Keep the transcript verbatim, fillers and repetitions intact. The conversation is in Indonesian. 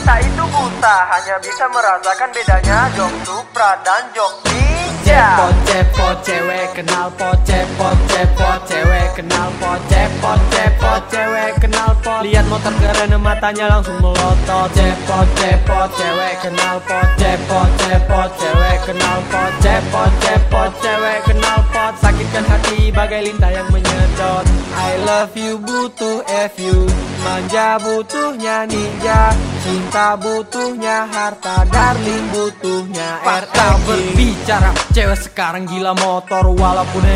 Kita itu buta, hanya bisa merasakan bedanya jok Supra dan jok Ninja. Cepot cepot cewek kenal pot, cepot cepot cewek kenal pot, cepot cepot cewek kenal pot. Lihat motor keren matanya langsung melotot. Cepot cepot cewek kenal pot, cepot cepot cewek kenal pot, cepot cepot cewek kenal pot. Sakitkan hati bagai lintah yang menyedot. I love you butuh F U, manja butuhnya ninja, cinta butuhnya harta, darling butuhnya R. Fakta berbicara, cewek sekarang gila motor walaupun